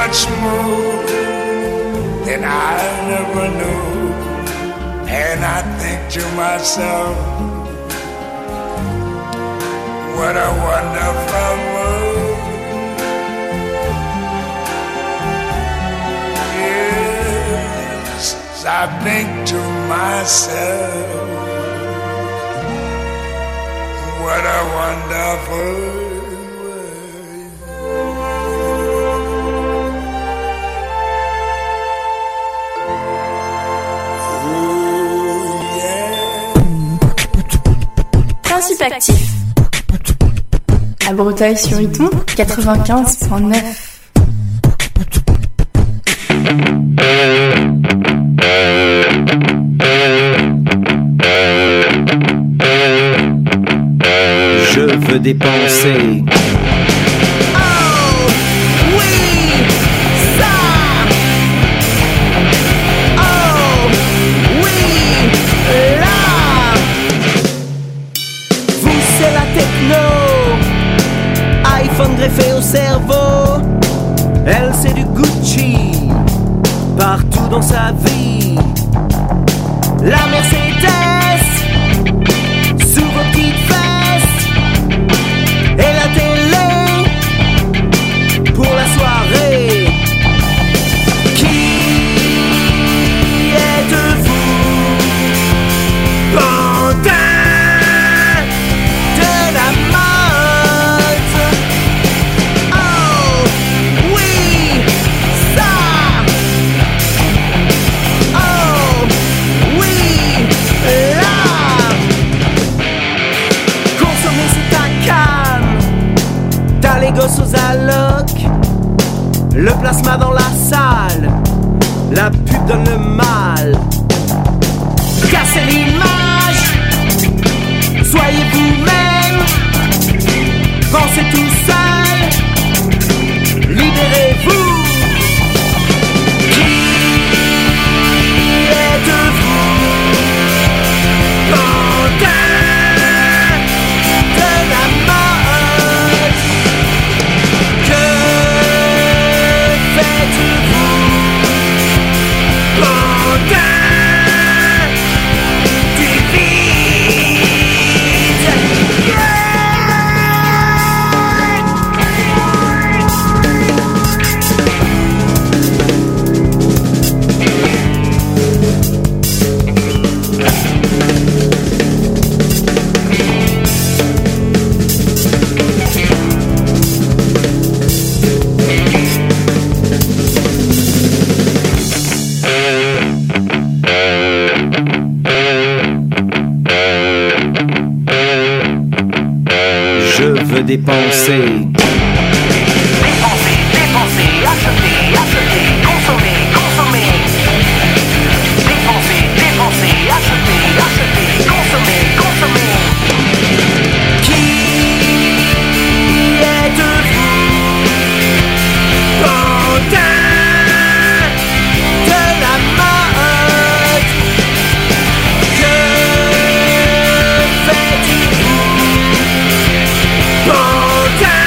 much more than I never knew. And I think to myself, what a wonderful world. Yes, I think to myself, what a wonderful world. Principe actif. À Breteuil-sur-Iton, 95.9. Je veux dépenser. iPhone greffé au cerveau, elle c'est du Gucci partout dans sa vie. La Mercedes sous vos petites fesses et la télé pour la soirée. Qui êtes-vous, pantin de la mode? Oh oui, ça. Oh oui, là. Consommer c'est un calme. T'as les gosses aux allocs, le plasma dans la salle, la pub donne le mal. Cassez l'image, soyez vous-même, pensez tout seul, libérez-vous. Qui êtes-vous, pantin de la mode? Que faites-vous, pantin du vide? Je veux dépenser. Dépenser, dépenser, acheter, acheter, consommer, consommer. Dépenser, dépenser, acheter, acheter, consommer, consommer. Qui êtes-vous, pantin de la mode? Que faites-vous, pantin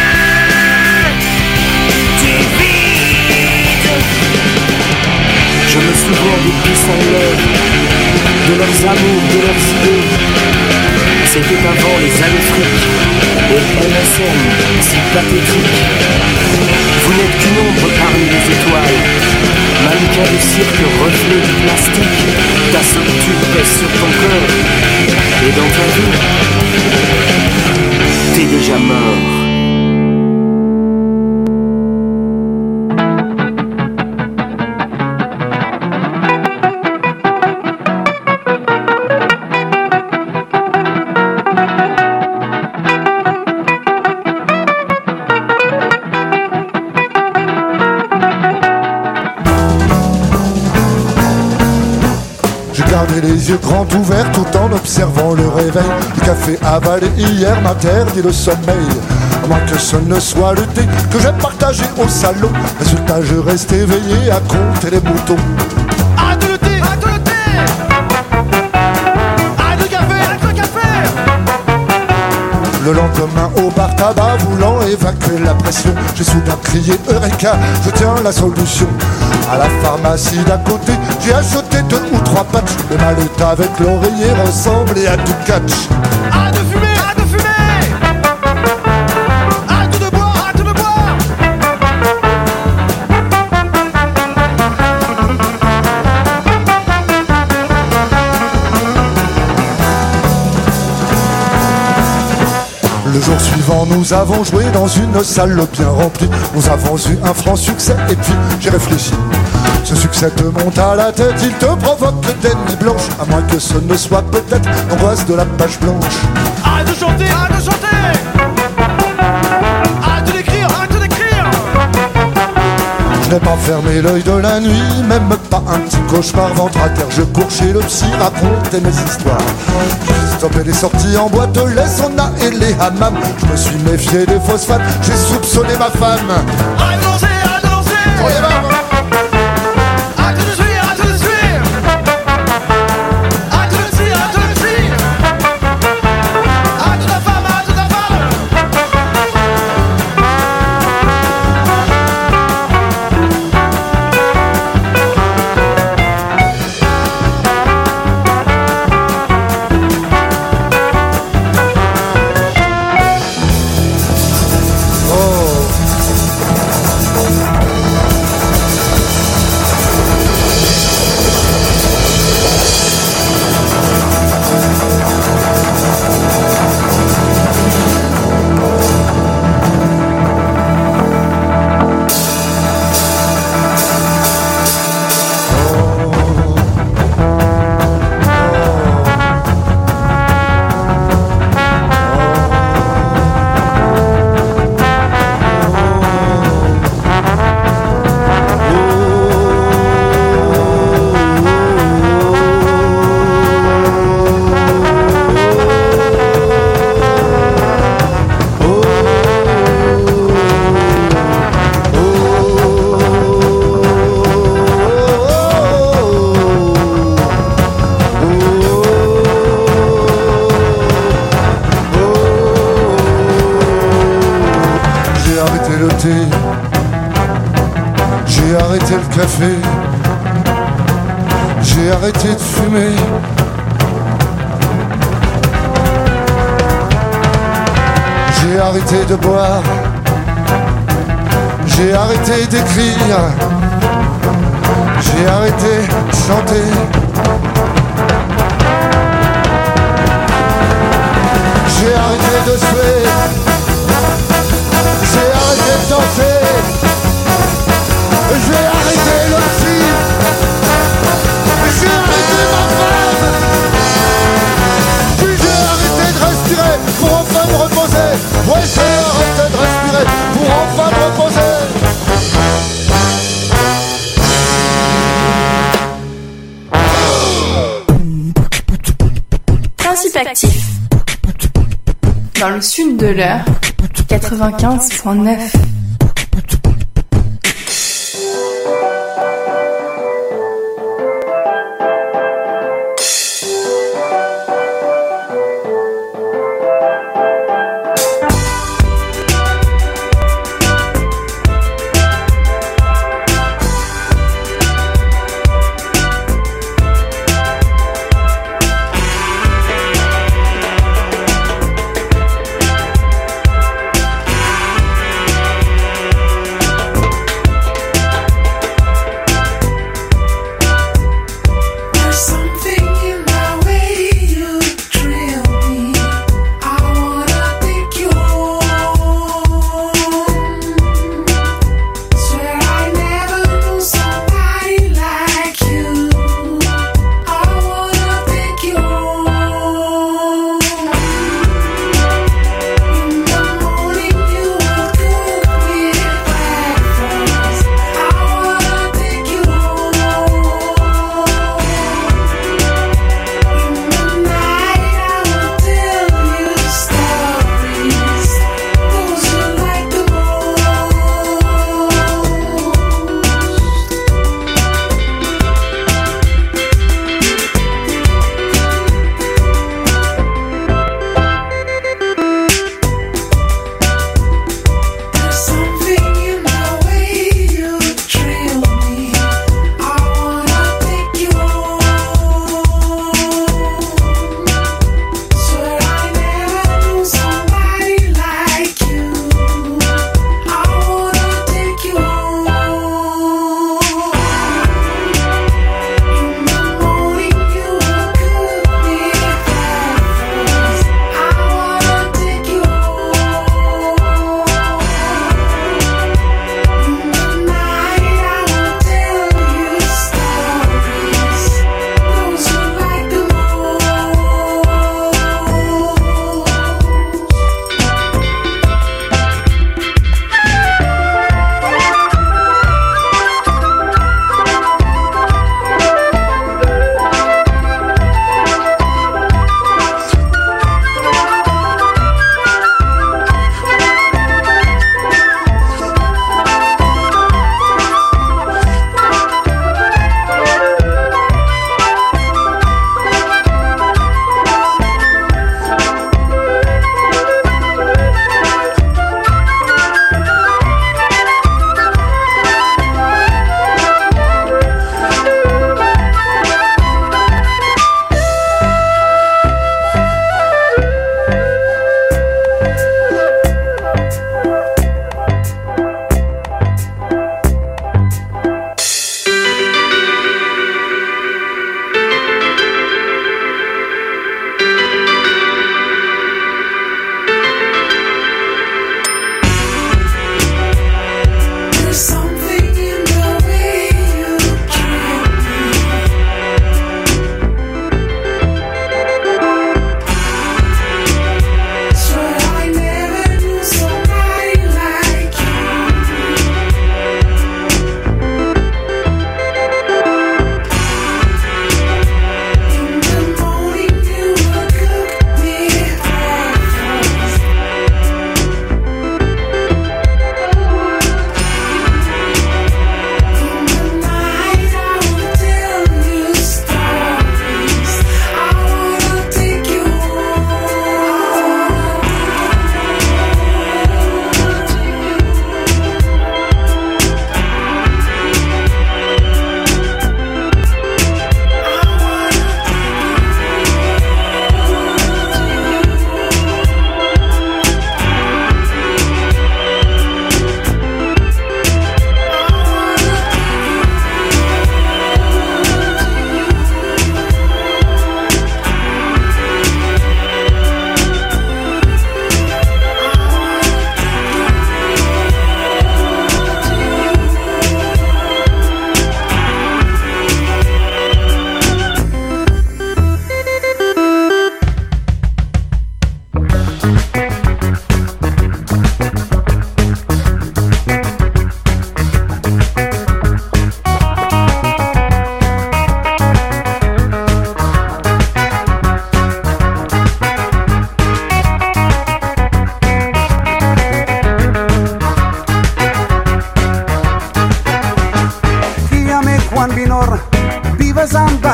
du vide? Je me souviens des puissants lèvres, de leurs amours, de leurs idées. C'était avant les années fric et MSN si pathétique. Vous n'êtes qu'une ombre parmi les étoiles, mannequin de cirque, reflet du plastique. Ta solitude pèse sur ton corps, et dans ta vie, t'es déjà mort. J'ai gardé les yeux grands ouverts tout en observant le réveil. Le café avalé hier m'interdit le sommeil. À moins que ce ne soit le thé que j'ai partagé au salon. Résultat, je reste éveillé à compter les moutons. Arrête le thé! Arrête le thé! Arrête le café! Arrête le café! Le lendemain au bar tabac, voulant évacuer la pression, j'ai soudain crié Eureka, je tiens la solution. À la pharmacie d'à côté, j'ai acheté 2 ou 3 patchs. Le mallet avec l'oreiller ressemblait à du catch. Arrête de fumer, arrête de fumer. Arrête de boire, arrête de boire. Le jour suivant, nous avons joué dans une salle bien remplie. Nous avons eu un franc succès et puis j'ai réfléchi. Ce succès te monte à la tête, il te provoque des nuits blanches. À moins que ce ne soit peut-être l'angoisse de la page blanche. Arrête de chanter, arrête de chanter. Arrête de l'écrire, arrête de l'écrire. Je n'ai pas fermé l'œil de la nuit, même pas un petit cauchemar. Ventre à terre, je cours chez le psy, raconter mes histoires. J'ai stoppé les sorties en boîte, les saunas et les hammams. Je me suis méfié des phosphates, j'ai soupçonné ma femme. Arrête de danser, arrête de danser. Oh, les mamans. Arrête de suivre, arrête de suivre. Arrête de le suivre, arrête de le suivre. Arrête de ta femme, arrête de ta femme. J'ai arrêté le café, j'ai arrêté de fumer. J'ai arrêté de boire, j'ai arrêté d'écrire, j'ai arrêté de chanter. J'ai arrêté de suer, j'ai arrêté de danser. J'ai arrêté le psy, j'ai arrêté ma femme, puis j'ai arrêté de respirer pour enfin me reposer. Ouais, j'ai arrêté de respirer pour enfin me reposer. Principe actif. Dans le sud de l'heure, 95.9.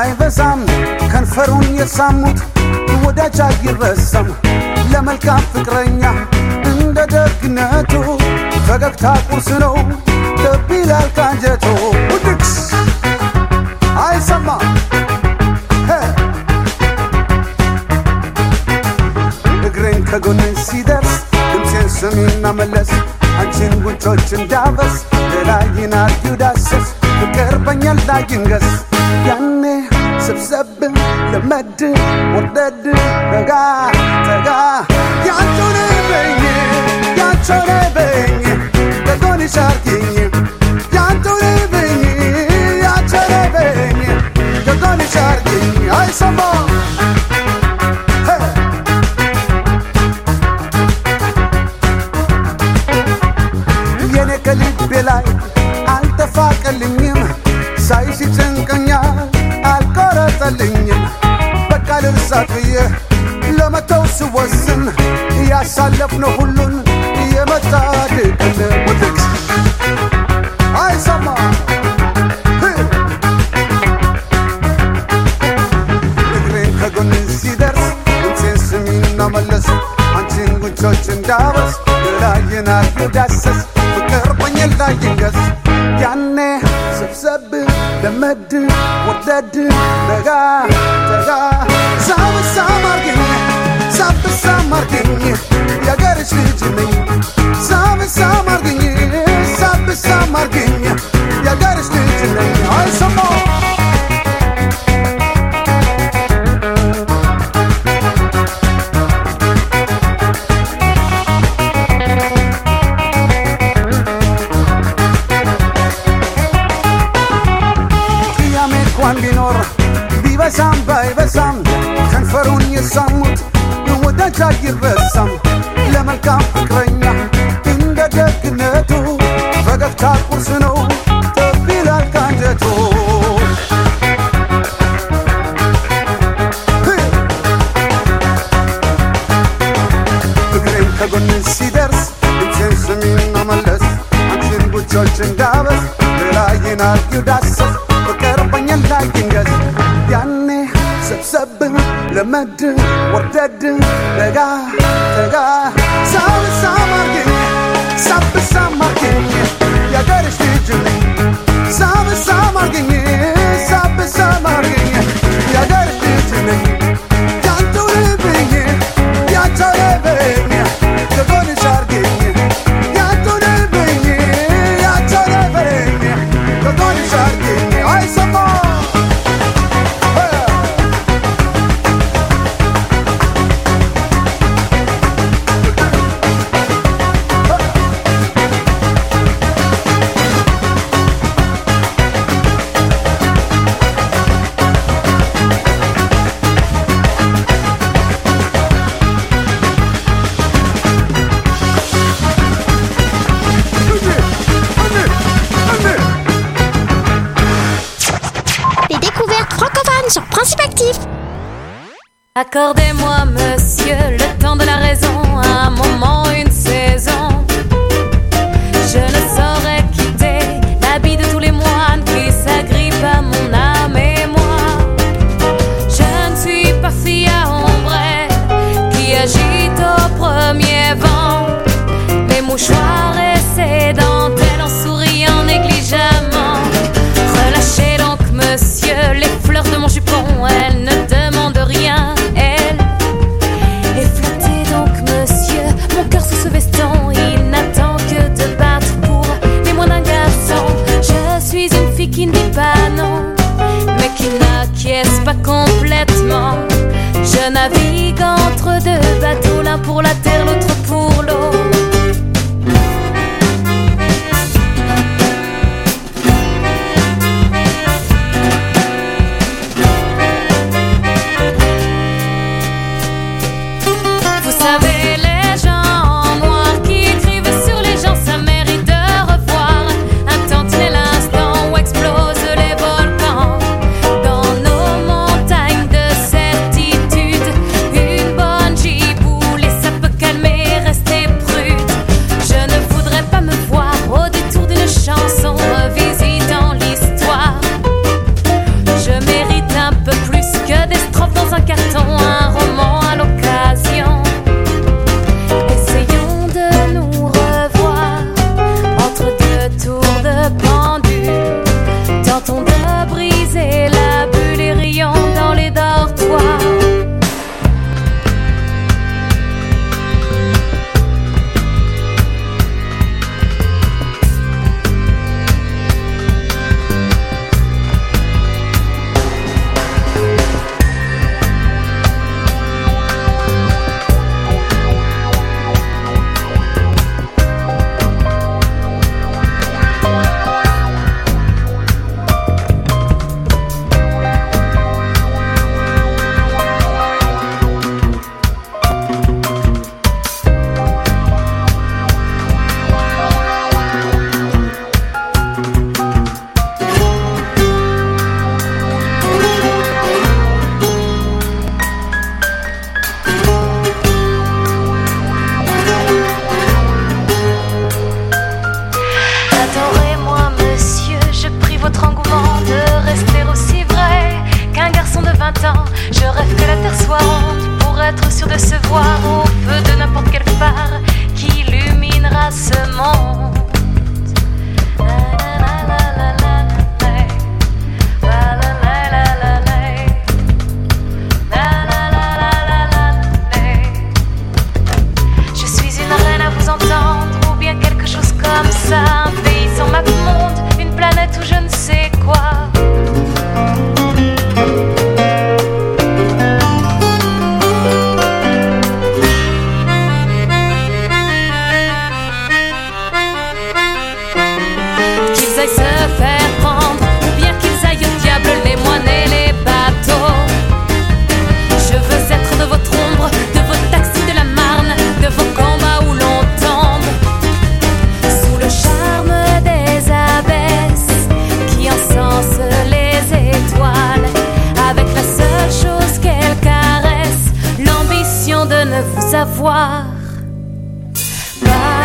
ባይበዛም ከንፈሩን የሳሙት ወዳጅ አይረሳም ለመልካም ፍቅረኛ እንደ ደግነቱ ፈገግታ ቁርስ ነው ልብ ይላል ካንጀቱ ውድቅስ አይሰማ እግሬን ከጎንሽ ሲደርስ ድምፄን ስሚና መለስ አንቺን ጉንጮች እንዳበስ ሌላይን አርጊው ዳሰስ ፍቅር በኛ ላይ ይንገስ ያኔ ሰብሰብ ለመድ ወርደድ ረጋ ተጋ ያንቺን በኝ ያንቺን በኝ ከጎንሽ አርጊኝ ያንቺን በኝ ያንቺን በኝ ከጎንሽ አርጊኝ አይሰማ ከልቤ ላይ አልተፋቀልኝም ሳይሽ ጭንቀኛል አልቆረጠልኝም በቃ ልርሳት ብዬ ለመተው ስወስን ያሳለፍነው ሁሉን የመጣ ድቅል ውድቅ አይሰማ እግሬን ከጎን ሲደርስ ድምፄን ስሚና መለስ አንቺን ጉንጮች እንዳበስ ላይን አርጊው ዳሰስ ፍቅር በኛ ላይ ይንገስ ያኔ ሰብሰብ ለመድ ወርደድ ረጋ ተጋ ሳብሳም አርጊኝ ሳብሳም አርጊኝ የአገርሽ ልጅ ነኝ ሳብሳም አርጊኝ ሳብሳም አርጊኝ የአገርሽ ልጅ ነኝ አይሰማ ቢኖር ቢበሳም ባይበሳም ከንፈሩን የሳሙት ወዳጅ አይረሳም ለመልካም ፍቅረኛ እንደ ደግነቱ ፈገግታ ቁርስ ነው ልብ ይላል ካንጀቱ እግሬን ከጎን ሲደርስ ድምፄን ስሚና መለስ አንቺን ጉንጮች እንዳበስ ሌላይን አርጊው ዳሰስ ፍቅር በኛ ላይ ይንገስ ያኔ ሰብሰብ ለመድ ወርደድ ረጋ ተጋ ሳብሳም አርጊኝ ሳብሳም አርጊኝ የአገርሽ ልጅ ነኝ ሳብሳም አርጊኝ ሳብሳም አርጊኝ የአገርሽ ልጅ ነኝ ያንቺው ልብኝ ያንቺው ልብኝ ከጎንሽ አርጊኝ ያንቺው ልብኝ ያንቺው ልብኝ ከጎንሽ አርጊኝ አይሰማ Accordez-moi, monsieur, le temps de la raison, un moment, une saison. Je ne saurais quitter l'habit de tous les moines qui s'agrippent à mon âme et moi. Je ne suis pas fille à ombrelle qui agite au premier vent. Mes mouchoirs et ses dentelles en souriant négligemment. Relâchez donc, monsieur, les fleurs de mon jupon, elles ne demandent rien. Mon cœur sous ce veston, il n'attend que de battre pour les mots d'un garçon. Je suis une fille qui ne dit pas non, mais qui n'acquiesce pas complètement. Je navigue entre deux bateaux, l'un pour la terre, l'autre pour l'eau. ce monde. Je suis une reine à vous entendre, ou bien quelque chose comme ça, un pays sans map monde, une planète ou je ne sais quoi. Qu'ils aillent se faire prendre, ou bien qu'ils aillent au diable les moines et les bateaux. Je veux être de votre ombre, de vos taxis de la Marne, de vos combats où l'on tombe. Sous le charme des abbesses qui encensent les étoiles, avec la seule chose qu'elles caressent, l'ambition de ne vous avoir pas.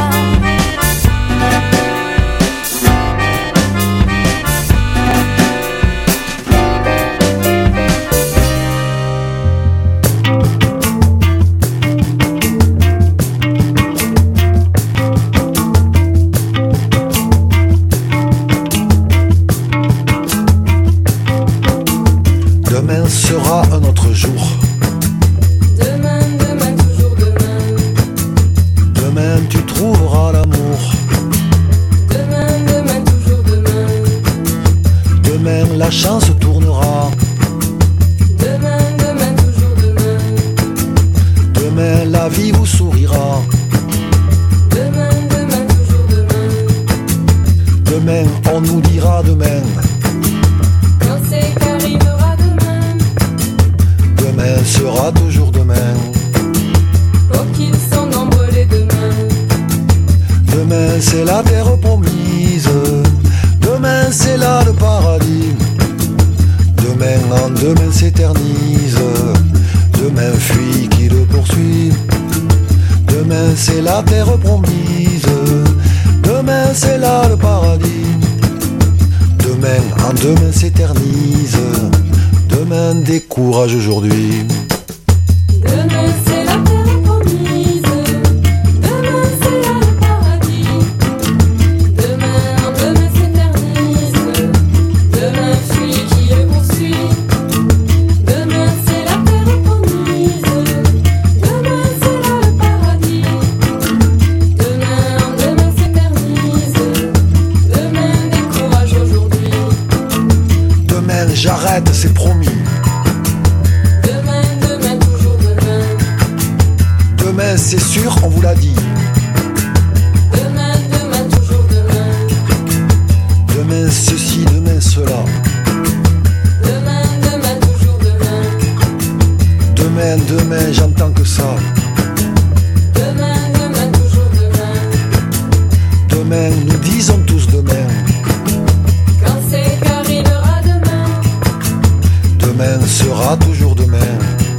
Demain sera un autre jour. Demain, demain, toujours demain. Demain tu trouveras l'amour. Demain, demain, toujours demain. Demain la chance tournera. Demain, demain, toujours demain. Demain la vie vous sourira. Demain, demain, toujours demain. Demain on nous dira demain. Quand c'est qu'arrivera demain, Demain sera toujours demain. oh qu'ils sont nombreux les demain. Demain c'est la terre promise. Demain c'est là le paradis. Demain en demain s'éternise. Demain fuit qui le poursuit. Demain c'est la terre promise. Demain c'est là le paradis. Demain en demain s'éternise. Demain décourage aujourd'hui. Demain c'est la terre promise. Demain c'est là le paradis. Demain en demain s'éternise. Demain fuit qui le poursuit. Demain c'est la terre promise. Demain c'est là le paradis. Demain en demain s'éternise. Demain décourage aujourd'hui. Demain j'arrête, c'est promis. Demain, demain, toujours demain. Demain c'est sûr, on vous l'a dit. Demain, demain, toujours demain. Demain ceci, demain cela. Demain, demain, toujours demain. Demain, demain, j'entends que ça. Demain, demain, toujours demain. Demain, nous disons tous demain. Quand c'est qu'arrivera demain, Demain sera toujours demain.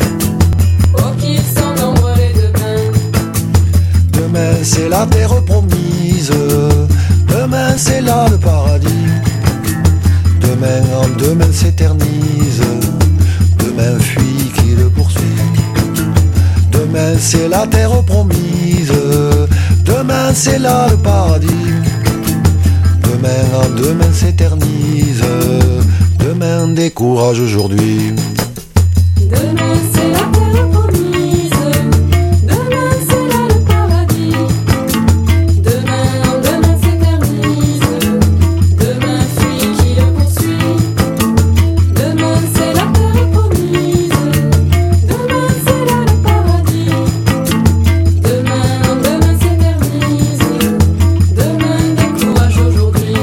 oh qu'ils sont nombreux les demain. Demain c'est la terre promise. Demain c'est là le paradis. Demain en demain s'éternise. Demain fuit qui le poursuit. Demain c'est la terre promise. Demain c'est là le paradis. Demain en demain s'éternise. Demain décourage aujourd'hui. Demain c'est la terre promise. Demain c'est là le paradis. Demain en demain s'éternise. Demain fuit qui le poursuit. Demain c'est la terre promise. Demain c'est là le paradis. Demain en demain s'éternise. Demain décourage aujourd'hui.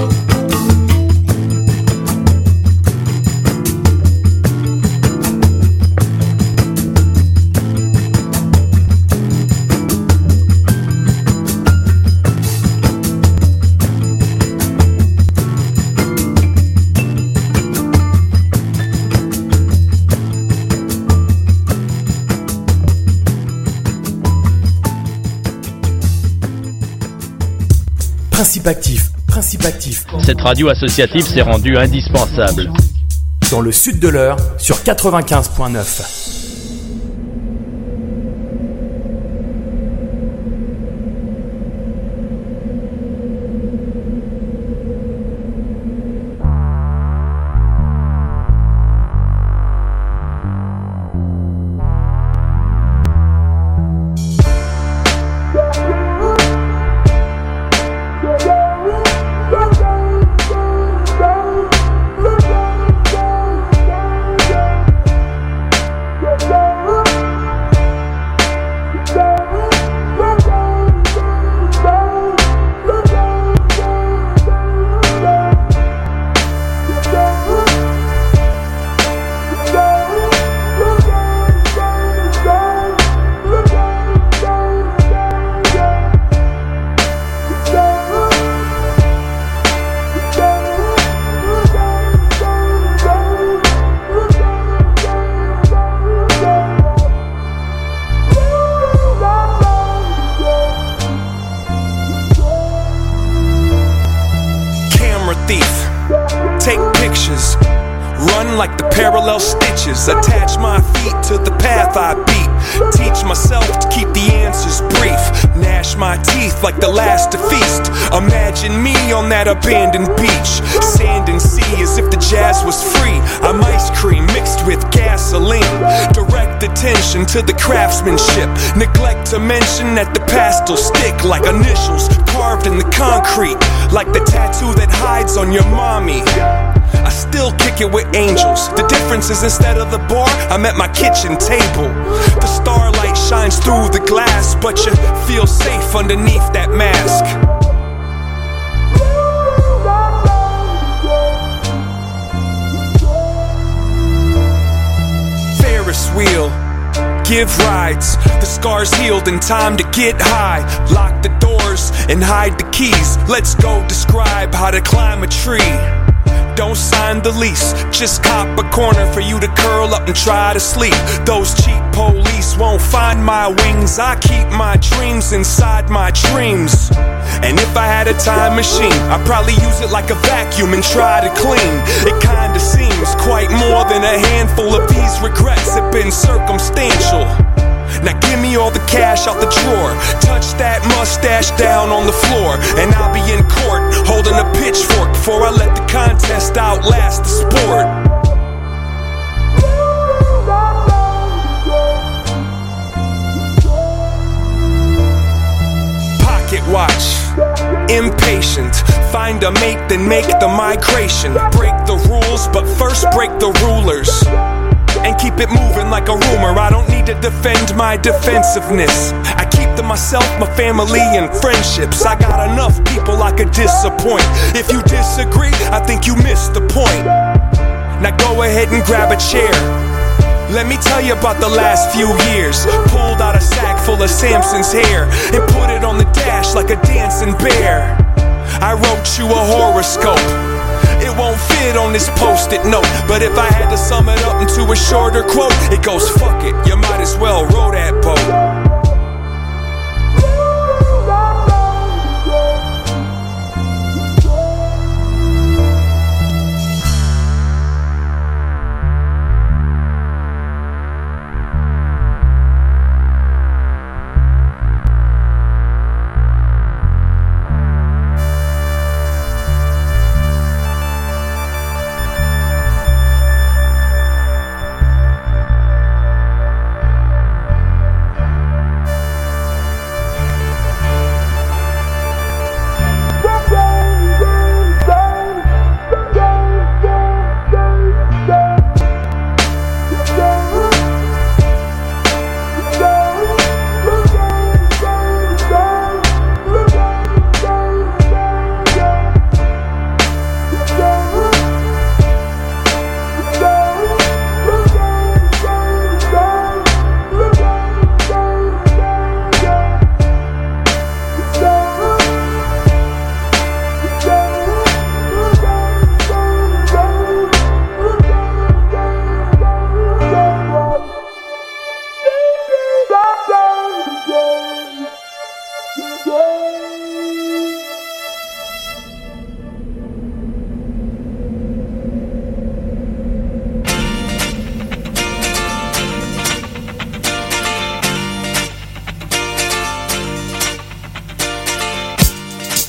Principe actif. Cette radio associative s'est rendue indispensable. Dans le sud de l'Eure, sur 95.9. thief. Take pictures, run like the parallel stitches. Attach my feet to the path I beat. Teach myself to keep the answers brief. Gnash my teeth like the last to feast. Imagine me on that abandoned beach. Sand and sea as if the jazz was free. I'm ice cream mixed with gasoline. Direct attention to the craftsmanship. Neglect to mention that the pastels stick like initials carved in the concrete. Like the tattoo that hides on your mommy. I still kick it with angels. The difference is instead of the bar, I'm at my kitchen table. The starlight shines through the glass, but you feel safe underneath that mask. Ferris wheel, give rides. The scars healed in time to get high. Lock the doors and hide the keys. Let's go describe how to climb a tree. Don't sign the lease, just cop a corner for you to curl up and try to sleep. Those cheap police won't find my wings. I keep my dreams inside my dreams. And if I had a time machine, I'd probably use it like a vacuum and try to clean. It kinda seems quite more than a handful of these regrets have been circumstantial. Now give me all the cash out the drawer. Touch that mustache down on the floor, and I'll be in court holding a pitchfork before I let the contest outlast the sport. Pocket watch, impatient. Find a mate, then make the migration. Break the rules, but first break the rulers. And keep it moving like a rumor. I don't need to defend my defensiveness. I keep to myself, my family, and friendships. I got enough people I could disappoint. If you disagree, I think you missed the point. Now go ahead and grab a chair. Let me tell you about the last few years. Pulled out a sack full of Samson's hair and put it on the dash like a dancing bear. I wrote you a horoscope. It won't fit on this post-it note, but if I had to sum it up into a shorter quote, it goes, fuck it, you might as well row that boat.